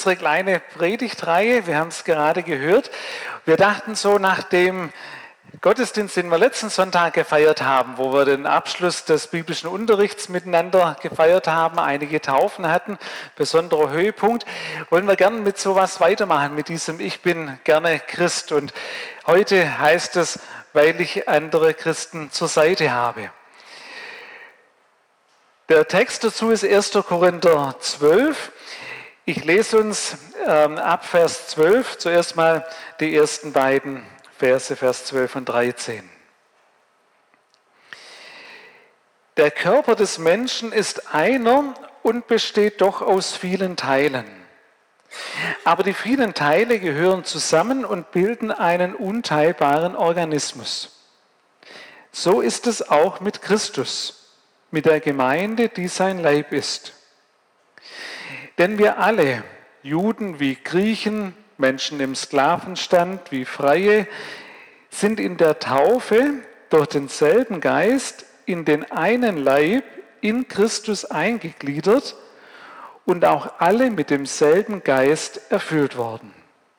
unsere kleine Predigtreihe. Wir haben es gerade gehört. Wir dachten so nach dem Gottesdienst, den wir letzten Sonntag gefeiert haben, wo wir den Abschluss des biblischen Unterrichts miteinander gefeiert haben, einige Taufen hatten, besonderer Höhepunkt, wollen wir gerne mit sowas weitermachen, mit diesem Ich bin gerne Christ. Und heute heißt es, weil ich andere Christen zur Seite habe. Der Text dazu ist 1. Korinther 12. Ich lese uns ab Vers 12 zuerst mal die ersten beiden Verse, Vers 12 und 13. Der Körper des Menschen ist einer und besteht doch aus vielen Teilen. Aber die vielen Teile gehören zusammen und bilden einen unteilbaren Organismus. So ist es auch mit Christus, mit der Gemeinde, die sein Leib ist. Denn wir alle, Juden wie Griechen, Menschen im Sklavenstand wie Freie, sind in der Taufe durch denselben Geist in den einen Leib in Christus eingegliedert und auch alle mit demselben Geist erfüllt worden.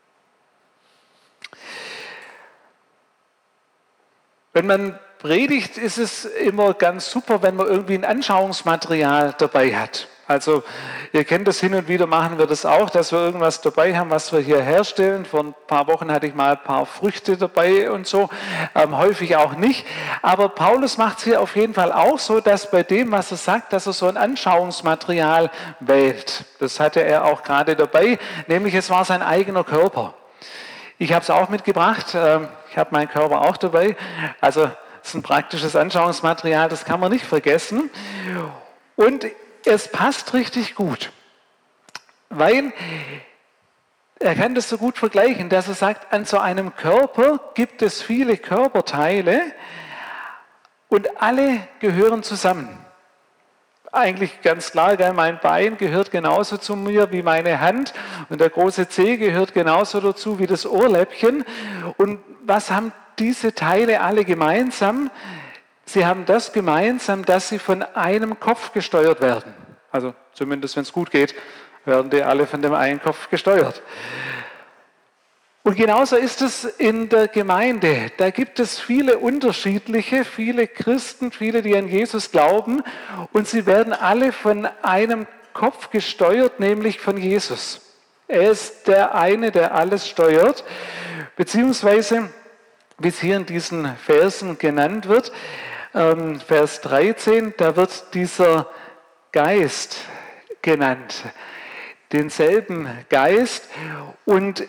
Wenn man predigt, ist es immer ganz super, wenn man irgendwie ein Anschauungsmaterial dabei hat. Also ihr kennt das, hin und wieder machen wir das auch, dass wir irgendwas dabei haben, was wir hier herstellen. Vor ein paar Wochen hatte ich mal ein paar Früchte dabei und so, häufig auch nicht. Aber Paulus macht es hier auf jeden Fall auch so, dass bei dem, was er sagt, dass er so ein Anschauungsmaterial wählt. Das hatte er auch gerade dabei, nämlich es war sein eigener Körper. Ich habe es auch mitgebracht, ich habe meinen Körper auch dabei. Also es ist ein praktisches Anschauungsmaterial, das kann man nicht vergessen. Und es passt richtig gut, weil er kann das so gut vergleichen, dass er sagt, an so einem Körper gibt es viele Körperteile und alle gehören zusammen. Eigentlich ganz klar, mein Bein gehört genauso zu mir wie meine Hand und der große Zeh gehört genauso dazu wie das Ohrläppchen. Und was haben diese Teile alle gemeinsam? Sie haben das gemeinsam, dass sie von einem Kopf gesteuert werden. Also zumindest, wenn es gut geht, werden die alle von dem einen Kopf gesteuert. Und genauso ist es in der Gemeinde. Da gibt es viele unterschiedliche, viele Christen, viele, die an Jesus glauben. Und sie werden alle von einem Kopf gesteuert, nämlich von Jesus. Er ist der eine, der alles steuert. Beziehungsweise, wie es hier in diesen Versen genannt wird, Vers 13, da wird dieser Geist genannt, denselben Geist und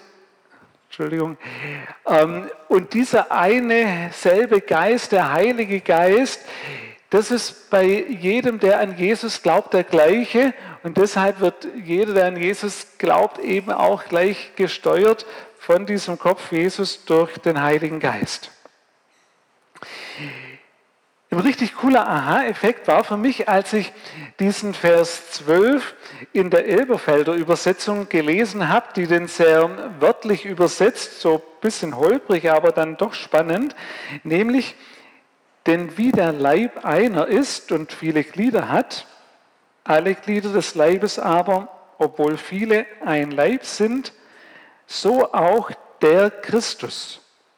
dieser eine selbe Geist, der Heilige Geist, das ist bei jedem, der an Jesus glaubt, der gleiche und deshalb wird jeder, der an Jesus glaubt, eben auch gleich gesteuert von diesem Kopf Jesus durch den Heiligen Geist. Ein richtig cooler Aha-Effekt war für mich, als ich diesen Vers 12 in der Elberfelder Übersetzung gelesen habe, die den sehr wörtlich übersetzt, so ein bisschen holprig, aber dann doch spannend, nämlich, denn wie der Leib einer ist und viele Glieder hat, alle Glieder des Leibes aber, obwohl viele ein Leib sind, so auch der Christus.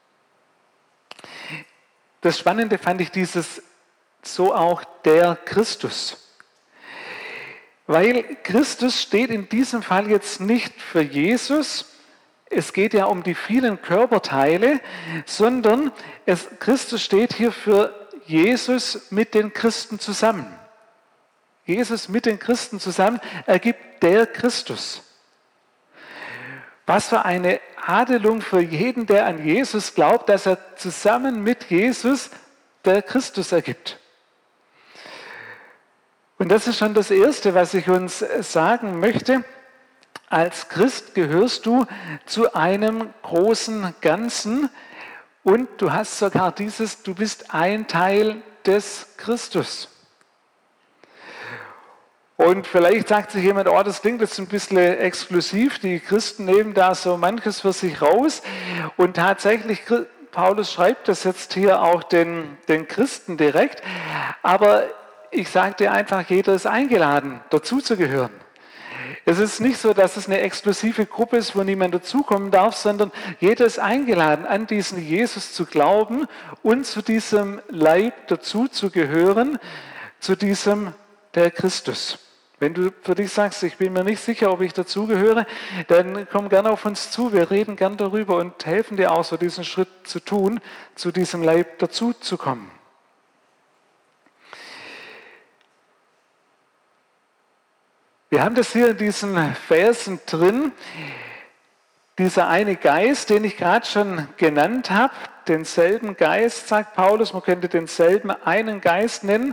Das Spannende fand ich dieses, so auch der Christus. Weil Christus steht in diesem Fall jetzt nicht für Jesus, es geht ja um die vielen Körperteile, sondern Christus steht hier für Jesus mit den Christen zusammen. Jesus mit den Christen zusammen ergibt der Christus. Was für eine Adelung für jeden, der an Jesus glaubt, dass er zusammen mit Jesus der Christus ergibt. Und das ist schon das Erste, was ich uns sagen möchte. Als Christ gehörst du zu einem großen Ganzen und du hast sogar du bist ein Teil des Christus. Und vielleicht sagt sich jemand, oh, das klingt jetzt ein bisschen exklusiv, die Christen nehmen da so manches für sich raus. Und tatsächlich, Paulus schreibt das jetzt hier auch den Christen direkt, aber ich sage dir einfach, jeder ist eingeladen, dazuzugehören. Es ist nicht so, dass es eine exklusive Gruppe ist, wo niemand dazukommen darf, sondern jeder ist eingeladen, an diesen Jesus zu glauben und zu diesem Leib dazu zu gehören, zu diesem der Christus. Wenn du für dich sagst, ich bin mir nicht sicher, ob ich dazugehöre, dann komm gerne auf uns zu. Wir reden gern darüber und helfen dir auch, so diesen Schritt zu tun, zu diesem Leib dazuzukommen. Wir haben das hier in diesen Versen drin, dieser eine Geist, den ich gerade schon genannt habe, denselben Geist, sagt Paulus, man könnte denselben einen Geist nennen.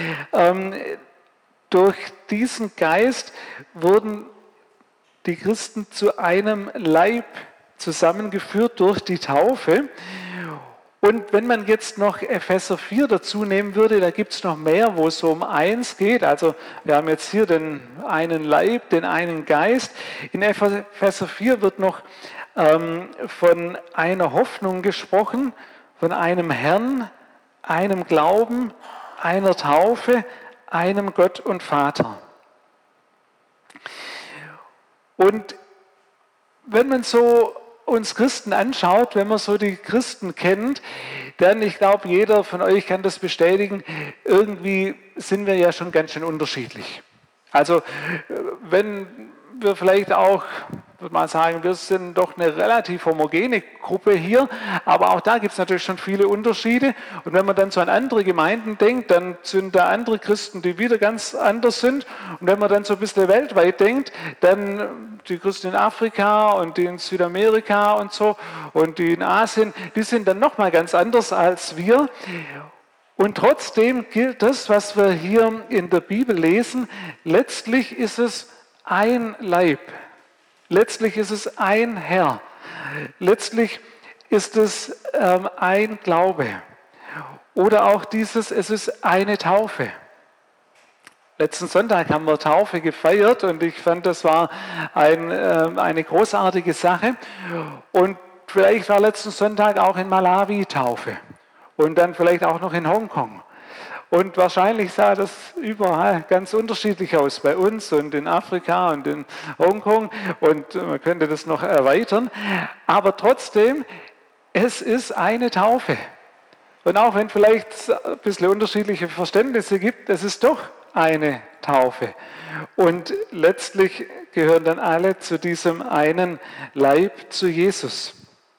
Durch diesen Geist wurden die Christen zu einem Leib zusammengeführt durch die Taufe. Und wenn man jetzt noch Epheser 4 dazu nehmen würde, da gibt es noch mehr, wo es so um eins geht. Also wir haben jetzt hier den einen Leib, den einen Geist. In Epheser 4 wird noch von einer Hoffnung gesprochen, von einem Herrn, einem Glauben, einer Taufe, einem Gott und Vater. Und wenn man so uns Christen anschaut, wenn man so die Christen kennt, dann, ich glaube, jeder von euch kann das bestätigen, irgendwie sind wir ja schon ganz schön unterschiedlich. Also wenn wir vielleicht auch, würde man sagen, wir sind doch eine relativ homogene Gruppe hier, aber auch da gibt es natürlich schon viele Unterschiede. Und wenn man dann so an andere Gemeinden denkt, dann sind da andere Christen, die wieder ganz anders sind. Und wenn man dann so ein bisschen weltweit denkt, dann die Christen in Afrika und die in Südamerika und so und die in Asien, die sind dann nochmal ganz anders als wir. Und trotzdem gilt das, was wir hier in der Bibel lesen, letztlich ist es ein Leib. Letztlich ist es ein Herr. Letztlich ist es ein Glaube. Oder auch dieses, es ist eine Taufe. Letzten Sonntag haben wir Taufe gefeiert und ich fand, das war eine großartige Sache. Und vielleicht war letzten Sonntag auch in Malawi Taufe und dann vielleicht auch noch in Hongkong. Und wahrscheinlich sah das überall ganz unterschiedlich aus, bei uns und in Afrika und in Hongkong. Und man könnte das noch erweitern. Aber trotzdem, es ist eine Taufe. Und auch wenn vielleicht ein bisschen unterschiedliche Verständnisse gibt, es ist doch eine Taufe. Und letztlich gehören dann alle zu diesem einen Leib, zu Jesus.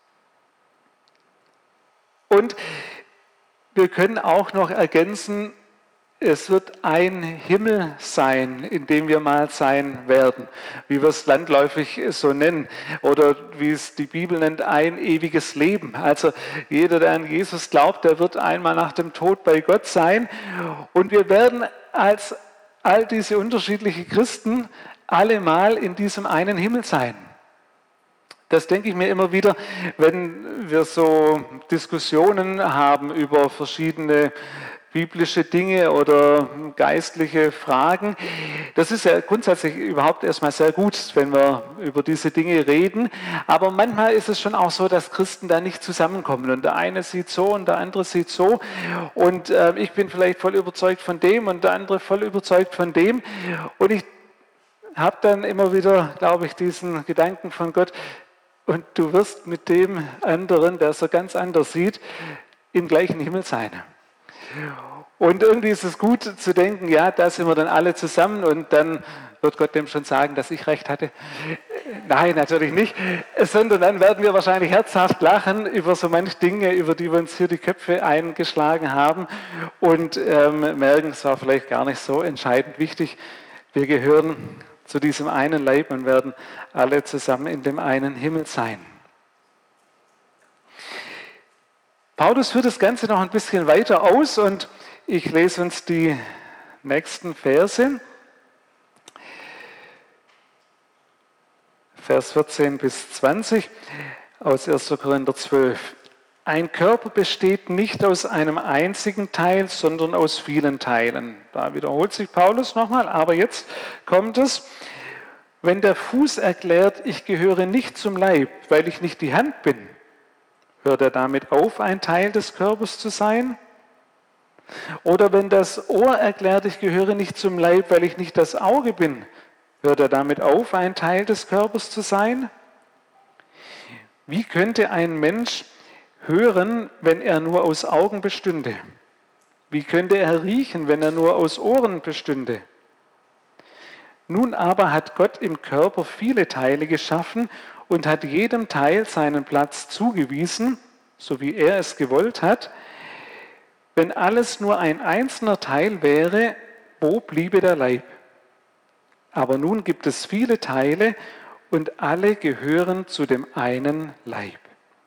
Und wir können auch noch ergänzen, es wird ein Himmel sein, in dem wir mal sein werden, wie wir es landläufig so nennen oder wie es die Bibel nennt, ein ewiges Leben. Also jeder, der an Jesus glaubt, der wird einmal nach dem Tod bei Gott sein und wir werden als all diese unterschiedlichen Christen alle mal in diesem einen Himmel sein. Das denke ich mir immer wieder, wenn wir so Diskussionen haben über verschiedene biblische Dinge oder geistliche Fragen. Das ist ja grundsätzlich überhaupt erstmal sehr gut, wenn wir über diese Dinge reden. Aber manchmal ist es schon auch so, dass Christen da nicht zusammenkommen. Und der eine sieht so und der andere sieht so. Und ich bin vielleicht voll überzeugt von dem und der andere voll überzeugt von dem. Und ich habe dann immer wieder, glaube ich, diesen Gedanken von Gott, und du wirst mit dem anderen, der so ganz anders sieht, im gleichen Himmel sein. Und irgendwie ist es gut zu denken, ja, da sind wir dann alle zusammen und dann wird Gott dem schon sagen, dass ich recht hatte. Nein, natürlich nicht, sondern dann werden wir wahrscheinlich herzhaft lachen über so manche Dinge, über die wir uns hier die Köpfe eingeschlagen haben und merken, es war vielleicht gar nicht so entscheidend wichtig. Wir gehören zu diesem einen Leib und werden alle zusammen in dem einen Himmel sein. Paulus führt das Ganze noch ein bisschen weiter aus und ich lese uns die nächsten Verse. Vers 14 bis 20 aus 1. Korinther 12. Ein Körper besteht nicht aus einem einzigen Teil, sondern aus vielen Teilen. Da wiederholt sich Paulus nochmal, aber jetzt kommt es. Wenn der Fuß erklärt, ich gehöre nicht zum Leib, weil ich nicht die Hand bin, hört er damit auf, ein Teil des Körpers zu sein? Oder wenn das Ohr erklärt, ich gehöre nicht zum Leib, weil ich nicht das Auge bin, Hört er damit auf, ein Teil des Körpers zu sein? Wie könnte ein Mensch hören, wenn er nur aus Augen bestünde? Wie könnte er riechen, wenn er nur aus Ohren bestünde? Nun aber hat Gott im Körper viele Teile geschaffen und hat jedem Teil seinen Platz zugewiesen, so wie er es gewollt hat. Wenn alles nur ein einzelner Teil wäre, wo bliebe der Leib? Aber nun gibt es viele Teile und alle gehören zu dem einen Leib.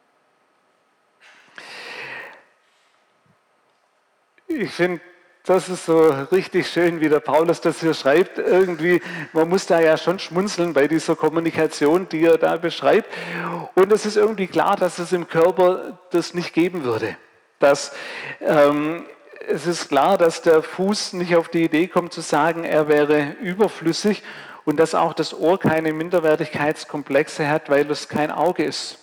Ich finde, das ist so richtig schön, wie der Paulus das hier schreibt. Irgendwie, man muss da ja schon schmunzeln bei dieser Kommunikation, die er da beschreibt. Und es ist irgendwie klar, dass es im Körper das nicht geben würde. Es ist klar, dass der Fuß nicht auf die Idee kommt zu sagen, er wäre überflüssig und dass auch das Ohr keine Minderwertigkeitskomplexe hat, weil es kein Auge ist.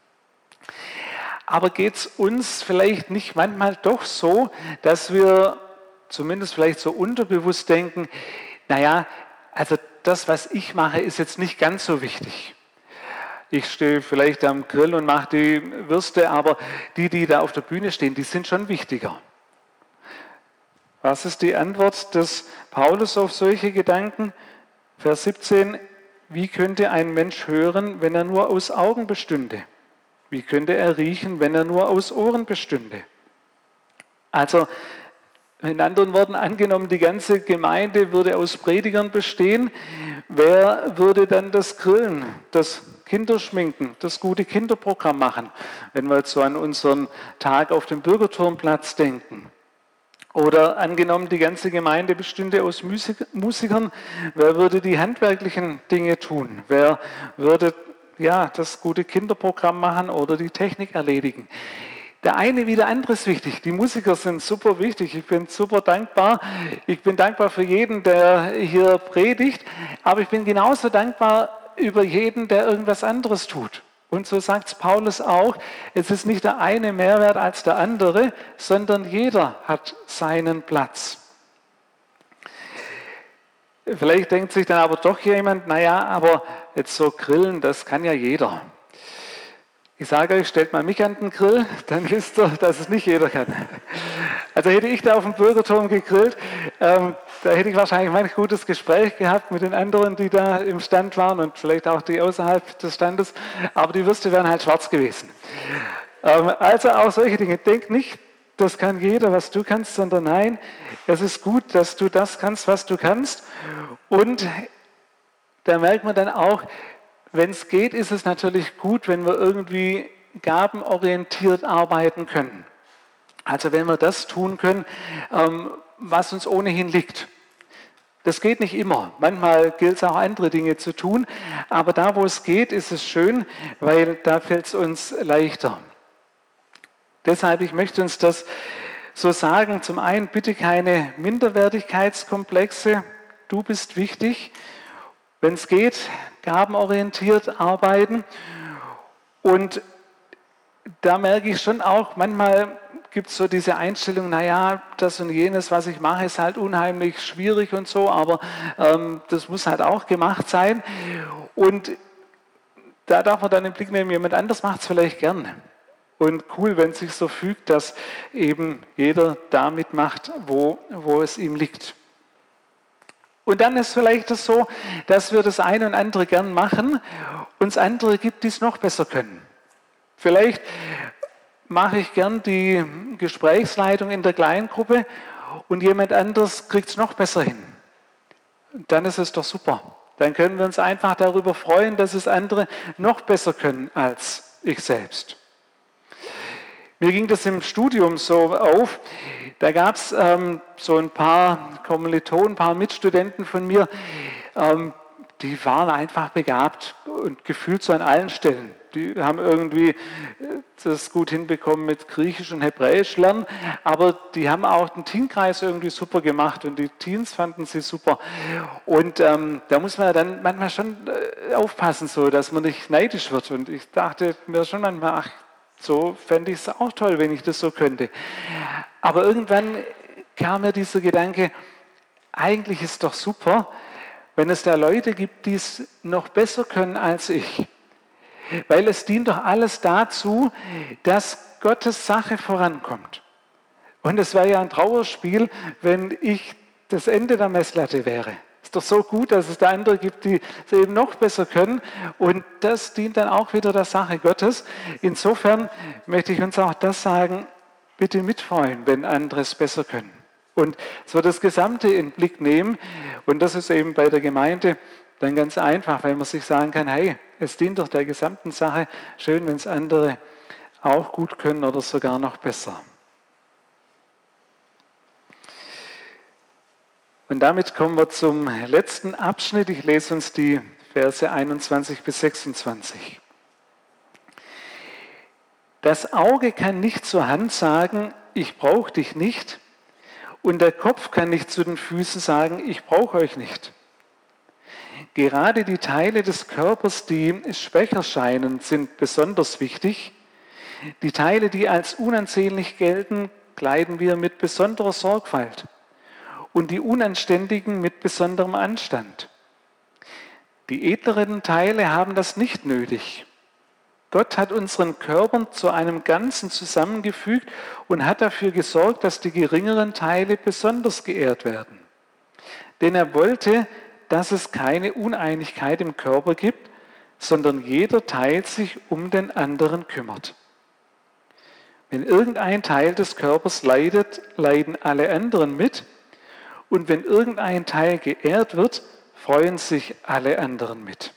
Aber geht es uns vielleicht nicht manchmal doch so, dass wir zumindest vielleicht so unterbewusst denken, naja, also das, was ich mache, ist jetzt nicht ganz so wichtig. Ich stehe vielleicht am Grill und mache die Würste, aber die da auf der Bühne stehen, die sind schon wichtiger. Was ist die Antwort des Paulus auf solche Gedanken? Vers 17, wie könnte ein Mensch hören, wenn er nur aus Augen bestünde? Wie könnte er riechen, wenn er nur aus Ohren bestünde? Also, in anderen Worten, angenommen, die ganze Gemeinde würde aus Predigern bestehen, wer würde dann das Grillen, das Kinderschminken, das gute Kinderprogramm machen, wenn wir jetzt so an unseren Tag auf dem Bürgerturmplatz denken? Oder angenommen, die ganze Gemeinde bestünde aus Musikern, wer würde die handwerklichen Dinge tun? Wer würde das gute Kinderprogramm machen oder die Technik erledigen? Der eine wie der andere ist wichtig. Die Musiker sind super wichtig. Ich bin super dankbar. Ich bin dankbar für jeden, der hier predigt. Aber ich bin genauso dankbar über jeden, der irgendwas anderes tut. Und so sagt es Paulus auch, es ist nicht der eine mehr wert als der andere, sondern jeder hat seinen Platz. Vielleicht denkt sich dann aber doch jemand, naja, aber jetzt so grillen, das kann ja jeder. Ich sage euch, stellt mal mich an den Grill, dann wisst ihr, dass es nicht jeder kann. Also hätte ich da auf dem Bürgerturm gegrillt, da hätte ich wahrscheinlich manch gutes Gespräch gehabt mit den anderen, die da im Stand waren und vielleicht auch die außerhalb des Standes, aber die Würste wären halt schwarz gewesen. Also auch solche Dinge. Denkt nicht, das kann jeder, was du kannst, sondern nein, es ist gut, dass du das kannst, was du kannst. Und da merkt man dann auch, wenn es geht, ist es natürlich gut, wenn wir irgendwie gabenorientiert arbeiten können. Also wenn wir das tun können, was uns ohnehin liegt. Das geht nicht immer. Manchmal gilt es auch andere Dinge zu tun. Aber da, wo es geht, ist es schön, weil da fällt es uns leichter. Deshalb, ich möchte uns das so sagen. Zum einen, bitte keine Minderwertigkeitskomplexe. Du bist wichtig. Wenn es geht, gabenorientiert arbeiten. Und da merke ich schon auch, manchmal gibt es so diese Einstellung, naja, das und jenes, was ich mache, ist halt unheimlich schwierig und so, aber das muss halt auch gemacht sein. Und da darf man dann im Blick nehmen, jemand anders macht es vielleicht gern. Und cool, wenn es sich so fügt, dass eben jeder da mitmacht, wo es ihm liegt. Und dann ist vielleicht das so, dass wir das eine und andere gern machen und es andere gibt, die es noch besser können. Vielleicht mache ich gern die Gesprächsleitung in der Kleingruppe und jemand anderes kriegt es noch besser hin. Dann ist es doch super. Dann können wir uns einfach darüber freuen, dass es andere noch besser können als ich selbst. Mir ging das im Studium so auf, da gab es so ein paar Kommilitonen, ein paar Mitstudenten von mir, die waren einfach begabt und gefühlt so an allen Stellen. Die haben irgendwie das gut hinbekommen mit Griechisch und Hebräisch lernen, aber die haben auch den Teenkreis irgendwie super gemacht und die Teens fanden sie super. Und da muss man dann manchmal schon aufpassen, so, dass man nicht neidisch wird. Und ich dachte mir schon manchmal, ach, so fände ich es auch toll, wenn ich das so könnte. Aber irgendwann kam mir dieser Gedanke, eigentlich ist doch super, wenn es da Leute gibt, die es noch besser können als ich. Weil es dient doch alles dazu, dass Gottes Sache vorankommt. Und es wäre ja ein Trauerspiel, wenn ich das Ende der Messlatte wäre. Es ist doch so gut, dass es da andere gibt, die es eben noch besser können. Und das dient dann auch wieder der Sache Gottes. Insofern möchte ich uns auch das sagen, bitte mitfreuen, wenn andere es besser können. Und so das Gesamte in den Blick nehmen. Und das ist eben bei der Gemeinde dann ganz einfach, weil man sich sagen kann, hey, es dient doch der gesamten Sache. Schön, wenn es andere auch gut können oder sogar noch besser. Und damit kommen wir zum letzten Abschnitt. Ich lese uns die Verse 21 bis 26. Das Auge kann nicht zur Hand sagen, ich brauche dich nicht. Und der Kopf kann nicht zu den Füßen sagen, ich brauche euch nicht. Gerade die Teile des Körpers, die schwächer scheinen, sind besonders wichtig. Die Teile, die als unansehnlich gelten, kleiden wir mit besonderer Sorgfalt. Und die Unanständigen mit besonderem Anstand. Die edleren Teile haben das nicht nötig. Gott hat unseren Körpern zu einem Ganzen zusammengefügt und hat dafür gesorgt, dass die geringeren Teile besonders geehrt werden. Denn er wollte, dass es keine Uneinigkeit im Körper gibt, sondern jeder Teil sich um den anderen kümmert. Wenn irgendein Teil des Körpers leidet, leiden alle anderen mit. Und wenn irgendein Teil geehrt wird, freuen sich alle anderen mit.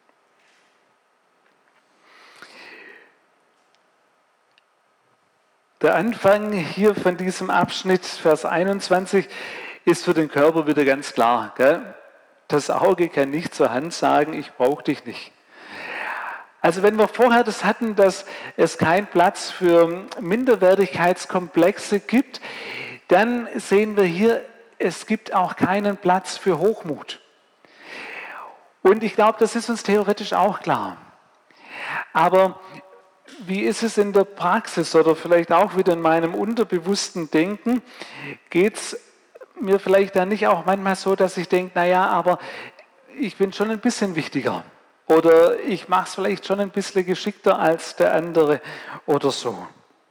Der Anfang hier von diesem Abschnitt, Vers 21, ist für den Körper wieder ganz klar. Gell? Das Auge kann nicht zur Hand sagen, ich brauche dich nicht. Also wenn wir vorher das hatten, dass es keinen Platz für Minderwertigkeitskomplexe gibt, dann sehen wir hier, es gibt auch keinen Platz für Hochmut. Und ich glaube, das ist uns theoretisch auch klar. Aber wie ist es in der Praxis oder vielleicht auch wieder in meinem unterbewussten Denken? Geht es mir vielleicht dann nicht auch manchmal so, dass ich denke, naja, aber ich bin schon ein bisschen wichtiger. Oder ich mache es vielleicht schon ein bisschen geschickter als der andere oder so.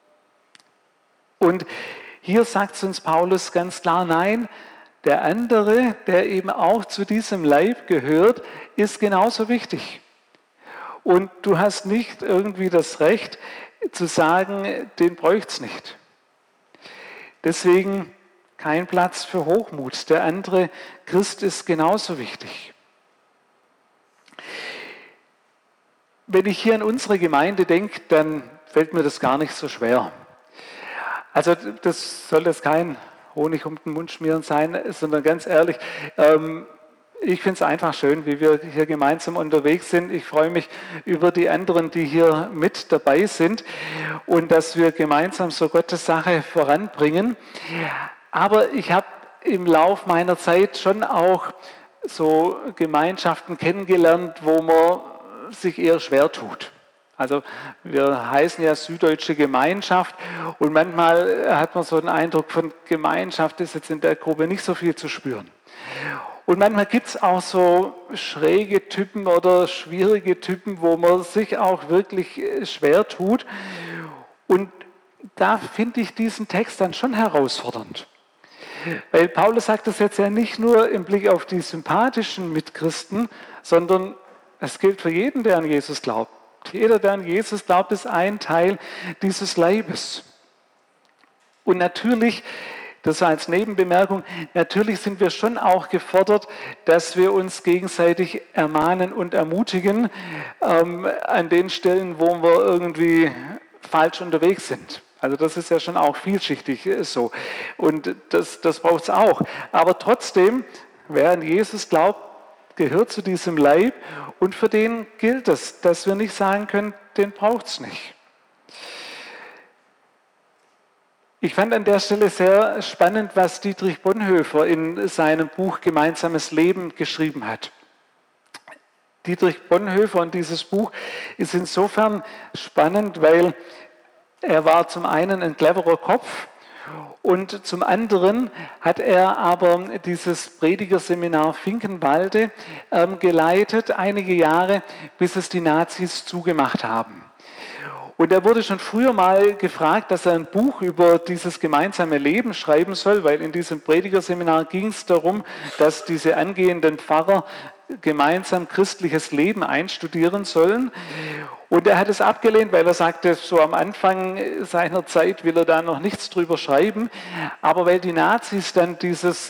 Und hier sagt uns Paulus ganz klar, nein, der andere, der eben auch zu diesem Leib gehört, ist genauso wichtig. Und du hast nicht irgendwie das Recht zu sagen, den bräuchte es nicht. Deswegen kein Platz für Hochmut. Der andere Christ ist genauso wichtig. Wenn ich hier an unsere Gemeinde denke, dann fällt mir das gar nicht so schwer. Also das soll jetzt kein Honig um den Mund schmieren sein, sondern ganz ehrlich, ich finde es einfach schön, wie wir hier gemeinsam unterwegs sind. Ich freue mich über die anderen, die hier mit dabei sind und dass wir gemeinsam so Gottes Sache voranbringen. Aber ich habe im Lauf meiner Zeit schon auch so Gemeinschaften kennengelernt, wo man sich eher schwer tut. Also wir heißen ja Süddeutsche Gemeinschaft und manchmal hat man so den Eindruck von Gemeinschaft ist jetzt in der Gruppe nicht so viel zu spüren. Und manchmal gibt es auch so schräge Typen oder schwierige Typen, wo man sich auch wirklich schwer tut. Und da finde ich diesen Text dann schon herausfordernd. Weil Paulus sagt das jetzt ja nicht nur im Blick auf die sympathischen Mitchristen, sondern es gilt für jeden, der an Jesus glaubt. Jeder, der an Jesus glaubt, ist ein Teil dieses Leibes. Und natürlich, das als Nebenbemerkung, natürlich sind wir schon auch gefordert, dass wir uns gegenseitig ermahnen und ermutigen an den Stellen, wo wir irgendwie falsch unterwegs sind. Also das ist ja schon auch vielschichtig so. Und das braucht es auch. Aber trotzdem, wer an Jesus glaubt, gehört zu diesem Leib und für den gilt es, dass wir nicht sagen können, den braucht es nicht. Ich fand an der Stelle sehr spannend, was Dietrich Bonhoeffer in seinem Buch Gemeinsames Leben geschrieben hat. Dietrich Bonhoeffer und dieses Buch ist insofern spannend, weil er war zum einen ein cleverer Kopf Und zum anderen hat er aber dieses Predigerseminar Finkenwalde geleitet, einige Jahre, bis es die Nazis zugemacht haben. Und er wurde schon früher mal gefragt, dass er ein Buch über dieses gemeinsame Leben schreiben soll, weil in diesem Predigerseminar ging es darum, dass diese angehenden Pfarrer gemeinsam christliches Leben einstudieren sollen. Und er hat es abgelehnt, weil er sagte, so am Anfang seiner Zeit will er da noch nichts drüber schreiben. Aber weil die Nazis dann dieses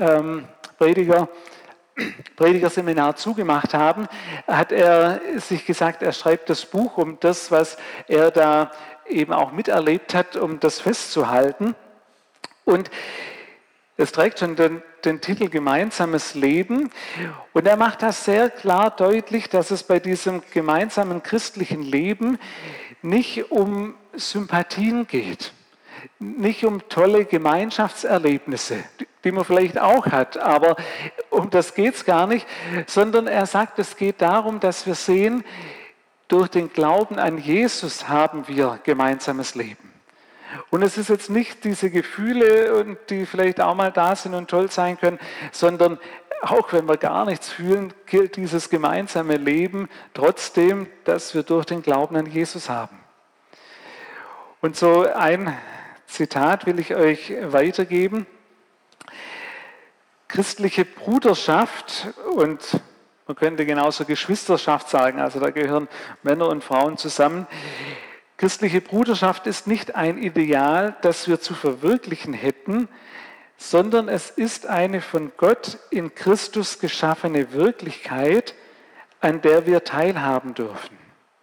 Predigerseminar zugemacht haben, hat er sich gesagt, er schreibt das Buch, um das, was er da eben auch miterlebt hat, um das festzuhalten. Und es trägt schon den Titel Gemeinsames Leben. Und er macht das sehr klar deutlich, dass es bei diesem gemeinsamen christlichen Leben nicht um Sympathien geht, nicht um tolle Gemeinschaftserlebnisse, die man vielleicht auch hat, aber um das geht es gar nicht, sondern er sagt, es geht darum, dass wir sehen, durch den Glauben an Jesus haben wir gemeinsames Leben. Und es ist jetzt nicht diese Gefühle, die vielleicht auch mal da sind und toll sein können, sondern auch wenn wir gar nichts fühlen, gilt dieses gemeinsame Leben trotzdem, dass wir durch den Glauben an Jesus haben. Und so ein Zitat will ich euch weitergeben. Christliche Bruderschaft, und man könnte genauso Geschwisterschaft sagen, also da gehören Männer und Frauen zusammen. Christliche Bruderschaft ist nicht ein Ideal, das wir zu verwirklichen hätten, sondern es ist eine von Gott in Christus geschaffene Wirklichkeit, an der wir teilhaben dürfen.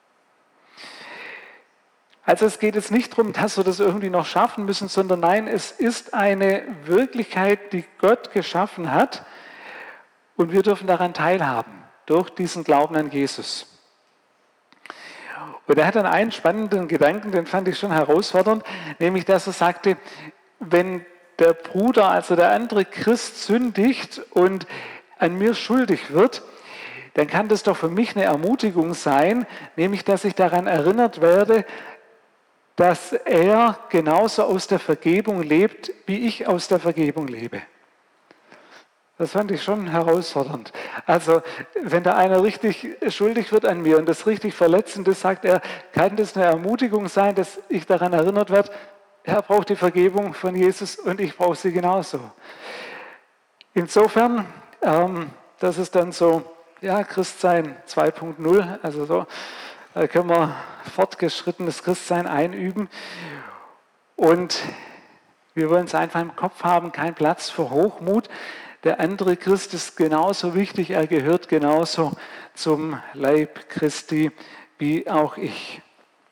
Also es geht jetzt nicht darum, dass wir das irgendwie noch schaffen müssen, sondern nein, es ist eine Wirklichkeit, die Gott geschaffen hat und wir dürfen daran teilhaben, durch diesen Glauben an Jesus. Und er hat dann einen spannenden Gedanken, den fand ich schon herausfordernd, nämlich dass er sagte, wenn der Bruder, also der andere Christ, sündigt und an mir schuldig wird, dann kann das doch für mich eine Ermutigung sein, nämlich dass ich daran erinnert werde, dass er genauso aus der Vergebung lebt, wie ich aus der Vergebung lebe. Das fand ich schon herausfordernd. Also, wenn da einer richtig schuldig wird an mir und das richtig verletzend ist, sagt er, kann das eine Ermutigung sein, dass ich daran erinnert werde, er braucht die Vergebung von Jesus und ich brauche sie genauso. Insofern, das ist dann so, ja, Christsein 2.0, also so, da können wir fortgeschrittenes Christsein einüben. Und wir wollen es einfach im Kopf haben, kein Platz für Hochmut. Der andere Christ ist genauso wichtig, er gehört genauso zum Leib Christi wie auch ich.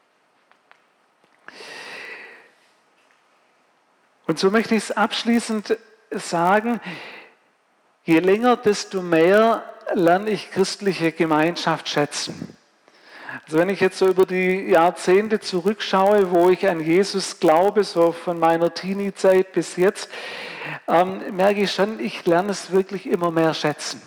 Und so möchte ich es abschließend sagen, je länger, desto mehr lerne ich christliche Gemeinschaft schätzen. Also wenn ich jetzt so über die Jahrzehnte zurückschaue, wo ich an Jesus glaube, so von meiner Teenie-Zeit bis jetzt, merke ich schon, ich lerne es wirklich immer mehr schätzen.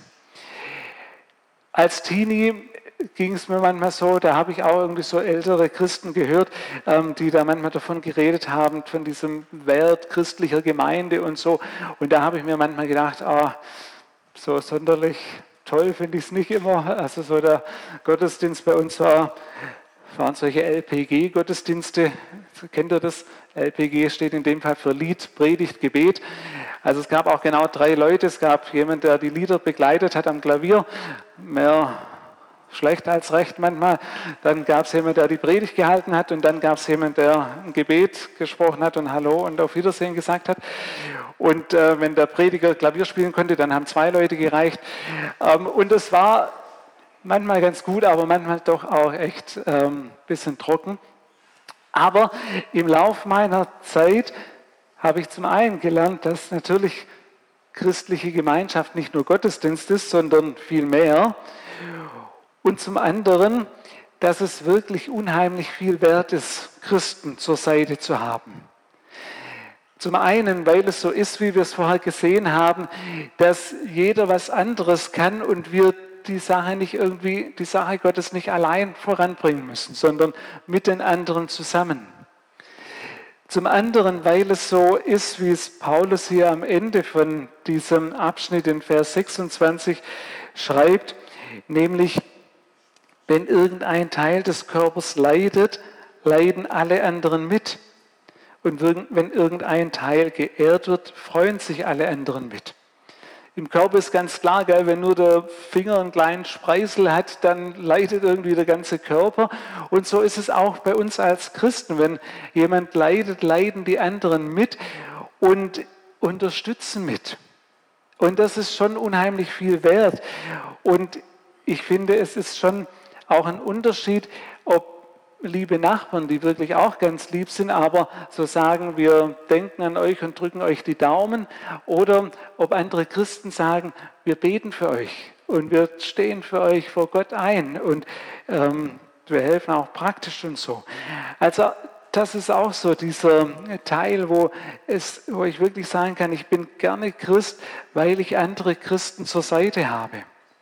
Als Teenie ging es mir manchmal so, da habe ich auch irgendwie so ältere Christen gehört, die da manchmal davon geredet haben, von diesem Wert christlicher Gemeinde und so. Und da habe ich mir manchmal gedacht, so sonderlich toll finde ich es nicht immer. Also so der Gottesdienst bei uns waren solche LPG-Gottesdienste. Kennt ihr das? LPG steht in dem Fall für Lied, Predigt, Gebet. Also es gab auch genau 3 Leute. Es gab jemanden, der die Lieder begleitet hat am Klavier. Mehr schlecht als recht manchmal. Dann gab es jemanden, der die Predigt gehalten hat. Und dann gab es jemanden, der ein Gebet gesprochen hat und Hallo und auf Wiedersehen gesagt hat. Und wenn der Prediger Klavier spielen konnte, dann haben 2 Leute gereicht. Und es war manchmal ganz gut, aber manchmal doch auch echt ein bisschen trocken. Aber im Lauf meiner Zeit habe ich zum einen gelernt, dass natürlich christliche Gemeinschaft nicht nur Gottesdienst ist, sondern viel mehr. Und zum anderen, dass es wirklich unheimlich viel wert ist, Christen zur Seite zu haben. Zum einen, weil es so ist, wie wir es vorher gesehen haben, dass jeder was anderes kann und wir die Sache Gottes nicht allein voranbringen müssen, sondern mit den anderen zusammen. Zum anderen, weil es so ist, wie es Paulus hier am Ende von diesem Abschnitt in Vers 26 schreibt, nämlich, wenn irgendein Teil des Körpers leidet, leiden alle anderen mit. Und wenn irgendein Teil geehrt wird, freuen sich alle anderen mit. Im Körper ist ganz klar, gell, wenn nur der Finger einen kleinen Spreißel hat, dann leidet irgendwie der ganze Körper. Und so ist es auch bei uns als Christen. Wenn jemand leidet, leiden die anderen mit und unterstützen mit. Und das ist schon unheimlich viel wert. Und ich finde, es ist schon auch ein Unterschied, ob liebe Nachbarn, die wirklich auch ganz lieb sind, aber so sagen, wir denken an euch und drücken euch die Daumen, oder ob andere Christen sagen, wir beten für euch und wir stehen für euch vor Gott ein und wir helfen auch praktisch und so. Also das ist auch so dieser Teil, wo ich wirklich sagen kann, ich bin gerne Christ, weil ich andere Christen zur Seite habe.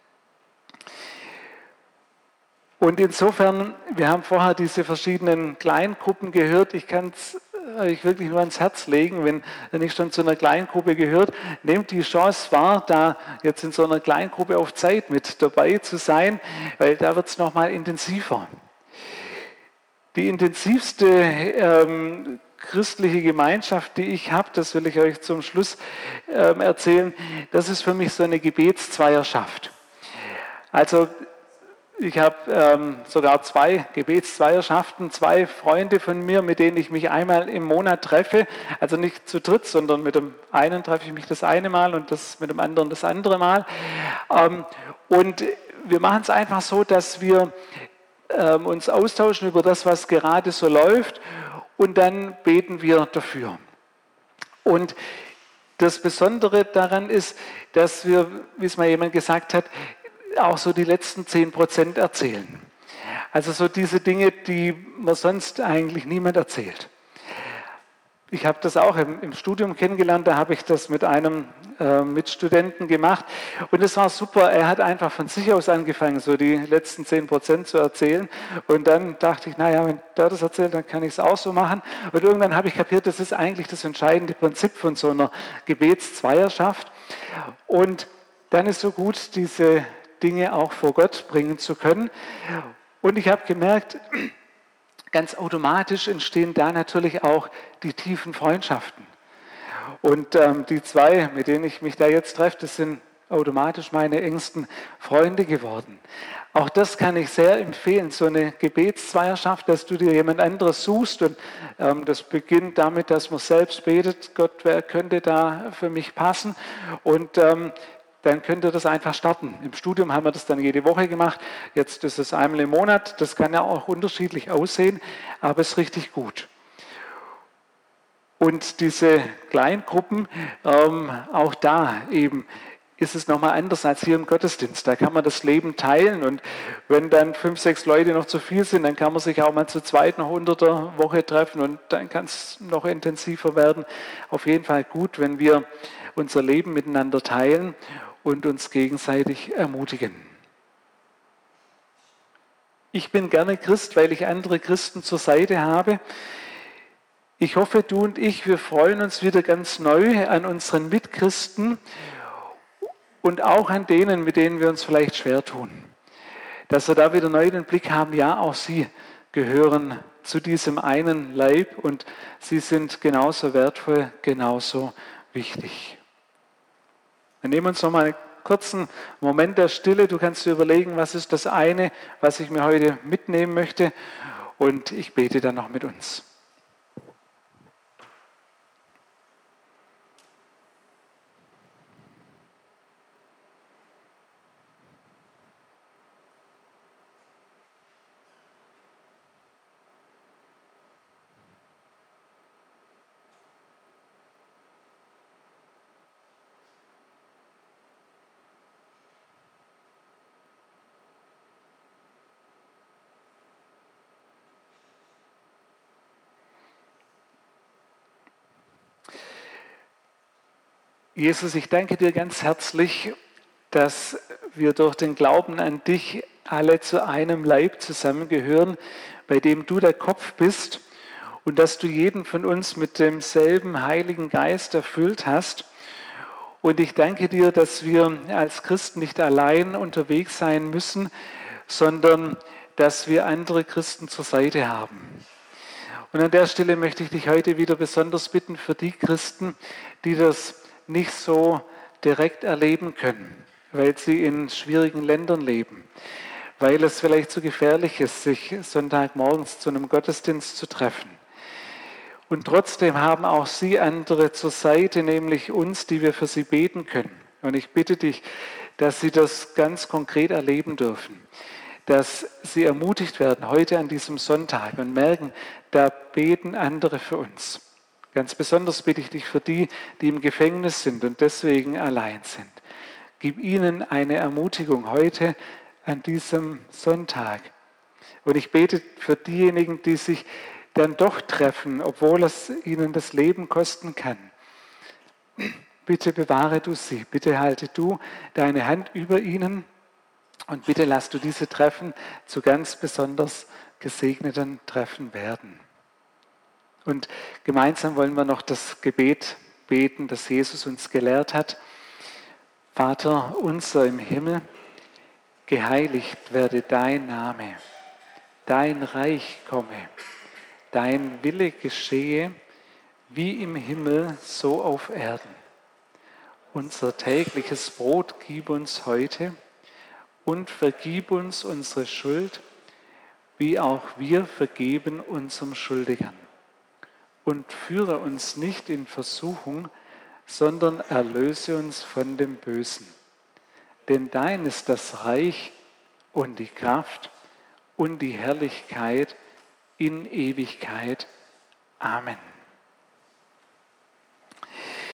Und insofern, wir haben vorher diese verschiedenen Kleingruppen gehört. Ich kann es euch wirklich nur ans Herz legen, wenn ihr nicht schon zu einer Kleingruppe gehört, nehmt die Chance wahr, da jetzt in so einer Kleingruppe auf Zeit mit dabei zu sein, weil da wird es nochmal intensiver. Die intensivste christliche Gemeinschaft, die ich habe, das will ich euch zum Schluss erzählen, das ist für mich so eine Gebetszweierschaft. Also ich habe sogar 2 Gebetszweierschaften, 2 Freunde von mir, mit denen ich mich einmal im Monat treffe. Also nicht zu dritt, sondern mit dem einen treffe ich mich das eine Mal und mit dem anderen das andere Mal. Und wir machen es einfach so, dass wir uns austauschen über das, was gerade so läuft, und dann beten wir dafür. Und das Besondere daran ist, dass wir, wie es mal jemand gesagt hat, auch so die letzten 10% erzählen. Also so diese Dinge, die man sonst eigentlich niemand erzählt. Ich habe das auch im Studium kennengelernt, da habe ich das mit einem Mitstudenten gemacht und es war super. Er hat einfach von sich aus angefangen, so die letzten 10% zu erzählen, und dann dachte ich, naja, wenn der das erzählt, dann kann ich es auch so machen, und irgendwann habe ich kapiert, das ist eigentlich das entscheidende Prinzip von so einer Gebetszweierschaft, und dann ist so gut, diese Dinge auch vor Gott bringen zu können. Und ich habe gemerkt, ganz automatisch entstehen da natürlich auch die tiefen Freundschaften. Und die 2, mit denen ich mich da jetzt treffe, das sind automatisch meine engsten Freunde geworden. Auch das kann ich sehr empfehlen, so eine Gebetszweierschaft, dass du dir jemand anderes suchst, und das beginnt damit, dass man selbst betet, Gott, wer könnte da für mich passen, und dann könnt ihr das einfach starten. Im Studium haben wir das dann jede Woche gemacht, jetzt ist es einmal im Monat, das kann ja auch unterschiedlich aussehen, aber es ist richtig gut. Und diese Kleingruppen, auch da eben ist es nochmal anders als hier im Gottesdienst. Da kann man das Leben teilen, und wenn dann 5, 6 Leute noch zu viel sind, dann kann man sich auch mal zu zweit noch unter der Woche treffen, und dann kann es noch intensiver werden. Auf jeden Fall gut, wenn wir unser Leben miteinander teilen und uns gegenseitig ermutigen. Ich bin gerne Christ, weil ich andere Christen zur Seite habe. Ich hoffe, du und ich, wir freuen uns wieder ganz neu an unseren Mitchristen und auch an denen, mit denen wir uns vielleicht schwer tun. Dass wir da wieder neu den Blick haben, ja, auch sie gehören zu diesem einen Leib und sie sind genauso wertvoll, genauso wichtig. Wir nehmen uns nochmal einen kurzen Moment der Stille. Du kannst dir überlegen, was ist das eine, was ich mir heute mitnehmen möchte, und ich bete dann noch mit uns. Jesus, ich danke dir ganz herzlich, dass wir durch den Glauben an dich alle zu einem Leib zusammengehören, bei dem du der Kopf bist und dass du jeden von uns mit demselben Heiligen Geist erfüllt hast. Und ich danke dir, dass wir als Christen nicht allein unterwegs sein müssen, sondern dass wir andere Christen zur Seite haben. Und an der Stelle möchte ich dich heute wieder besonders bitten für die Christen, die das nicht so direkt erleben können, weil sie in schwierigen Ländern leben, weil es vielleicht zu gefährlich ist, sich Sonntagmorgens zu einem Gottesdienst zu treffen. Und trotzdem haben auch sie andere zur Seite, nämlich uns, die wir für sie beten können. Und ich bitte dich, dass sie das ganz konkret erleben dürfen, dass sie ermutigt werden heute an diesem Sonntag und merken, da beten andere für uns. Ganz besonders bitte ich dich für die, die im Gefängnis sind und deswegen allein sind. Gib ihnen eine Ermutigung heute an diesem Sonntag. Und ich bete für diejenigen, die sich dann doch treffen, obwohl es ihnen das Leben kosten kann. Bitte bewahre du sie, bitte halte du deine Hand über ihnen und bitte lass du diese Treffen zu ganz besonders gesegneten Treffen werden. Und gemeinsam wollen wir noch das Gebet beten, das Jesus uns gelehrt hat. Vater unser im Himmel, geheiligt werde dein Name, dein Reich komme, dein Wille geschehe, wie im Himmel, so auf Erden. Unser tägliches Brot gib uns heute und vergib uns unsere Schuld, wie auch wir vergeben unseren Schuldigern. Und führe uns nicht in Versuchung, sondern erlöse uns von dem Bösen. Denn dein ist das Reich und die Kraft und die Herrlichkeit in Ewigkeit. Amen.